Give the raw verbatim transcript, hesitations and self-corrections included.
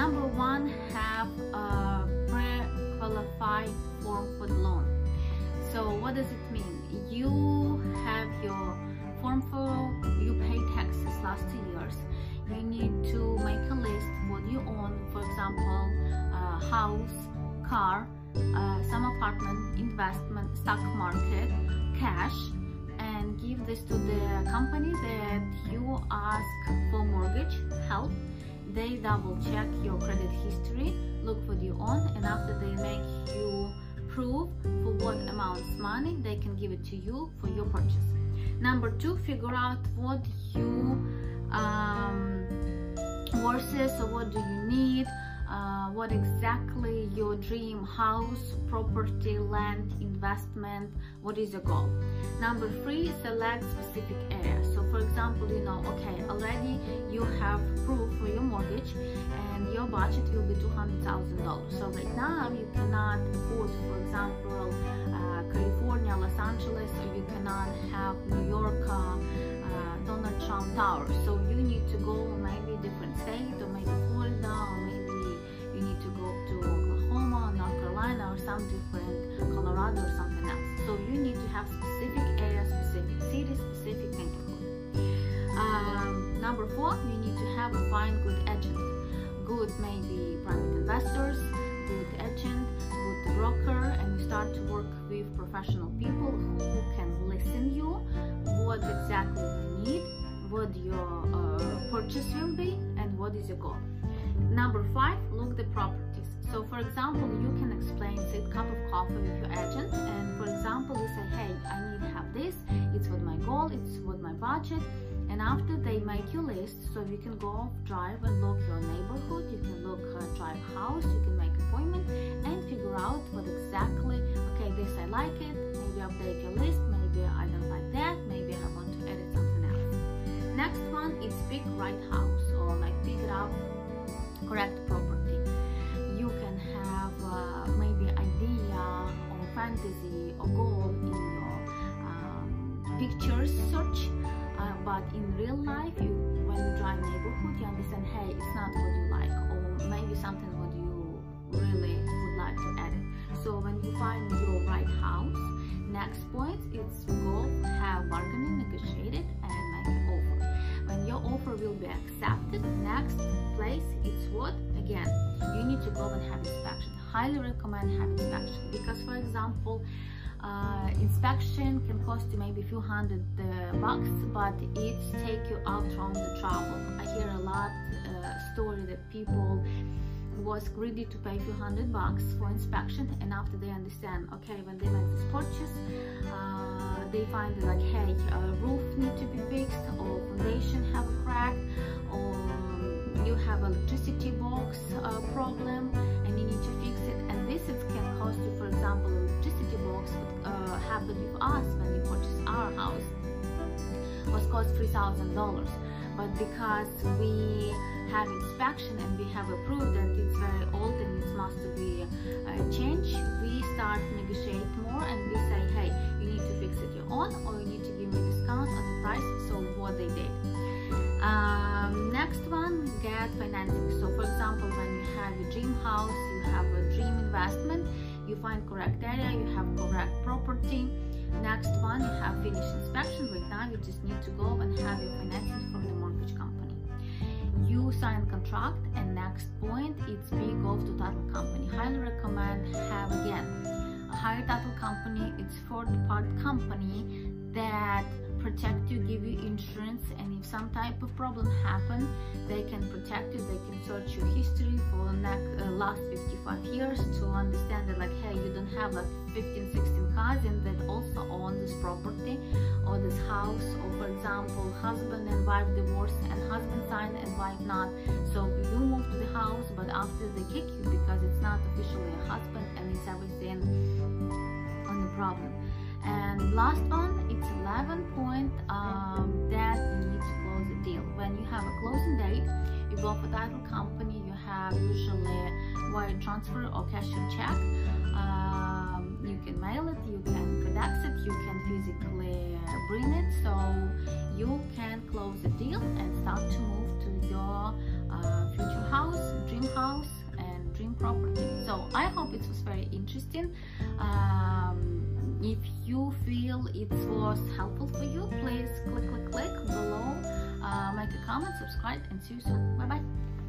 Number one, have a pre-qualified form for the loan. So what does it mean? You have your form for, you pay taxes last two years. You need to make a list what you own, for example, uh, house, car, uh, some apartment, investment, stock market, cash, and give this to the company that you ask for mortgage help. They double check your credit history, look what you own, and after they make you prove for what amounts money, they can give it to you for your purchase. Number two, figure out what you um, versus or what do you need, uh, what exactly your dream house, property, land, investment, what is your goal. Number three, select specific areas. So for example, you know, okay, already you have proof for your mortgage and your budget will be two hundred thousand dollars. So right now you cannot afford, for example, uh, California, Los Angeles, or you cannot have New York, uh, uh, Donald Trump Tower. So you need to go maybe different state, or maybe Florida, or maybe you need to go to Oklahoma, North Carolina, or some different Colorado or something else. So you need to have specific areas, specific cities, specific neighborhood. Um, number four, you need to have a fine good agent. Good maybe private investors, good agent, good broker, and you start to work with professional people who can listen you, what exactly you need, what your uh, purchase will be, and what is your goal. Number five, look the properties. So for example, you can explain, say, a cup of coffee with your agent, and for example, you say, hey, I need to have this, it's what my goal, it's what my budget. And after they make your list, so you can go drive and look your neighborhood, you can look uh, drive house, you can make appointment and figure out what exactly, okay, this I like it, maybe update your list, maybe I don't like that, maybe I want to edit something else. Next one is pick right house, or like pick it up correct property. You can have uh, maybe idea or fantasy or goal in your um, pictures search. Uh, but in real life, you, when you drive neighborhood, you understand, hey, it's not what you like, or maybe something what you really would like to edit. So when you find your right house, next point is go have bargaining, negotiate it, and make an offer. When your offer will be accepted, next place is what? Again, you need to go and have inspection. Highly recommend have inspection, because for example, Uh, inspection can cost you maybe a few hundred uh, bucks, but it take you out from the travel. I hear a lot uh, story that people was greedy to pay a few hundred bucks for inspection, and after they understand, okay, when they make this purchase, uh, they find like, hey, a roof need to be fixed, or foundation have a crack, or you have electricity box uh, problem and you need to fix it, and this is, can cost you, for example, electricity box uh, happened with us when we purchased our house, was cost three thousand dollars, but because we have inspection and we have approved that it's very old and it must be uh, changed, we start negotiate more and we say, hey, you need to fix it your own, or you need to give me discount on the price. So what they did. Um, next one, get financing. So for example, when you have a dream house, you have a dream investment, you find correct area, you have correct property. Next one, you have finished inspection. Right now you just need to go and have your financing from the mortgage company. You sign contract, and next point, it's be go to title company. Highly recommend have again a higher title company. It's third party company that protect you, give you insurance, and if some type of problem happen, they can protect you. They can search your history for the next, uh, last fifty-five years to understand that, like, hey, you don't have like fifteen, sixteen cousins that also own this property or this house, or for example, husband and wife divorced and husband signed and wife not. So you move to the house, but after they kick you because it's not officially a husband and it's everything on the problem. And last one, it's eleven point um, that you need to close the deal. When you have a closing date, you go for title company, you have usually wire transfer or cashier check. Um, you can mail it, you can FedEx it, you can physically bring it, so you can close the deal and start to move to your uh, future house house, dream house, and dream property. So I hope it was very interesting. Um, if you feel it was helpful for you, please click click click below, uh, make a comment, subscribe, and see you soon. Bye bye.